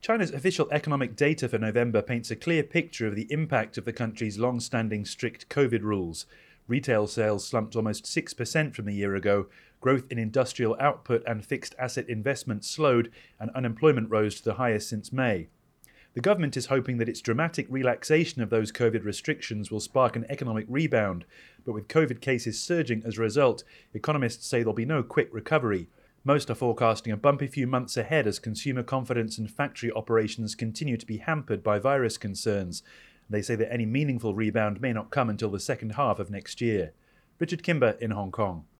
China's official economic data for November paints a clear picture of the impact of the country's long-standing strict COVID rules. Retail sales slumped almost 6% from a year ago, growth in industrial output and fixed asset investment slowed, and unemployment rose to the highest since May. The government is hoping that its dramatic relaxation of those COVID restrictions will spark an economic rebound, but with COVID cases surging as a result, economists say there'll be no quick recovery. Most are forecasting a bumpy few months ahead as consumer confidence and factory operations continue to be hampered by virus concerns. They say that any meaningful rebound may not come until the second half of next year. Richard Kimber in Hong Kong.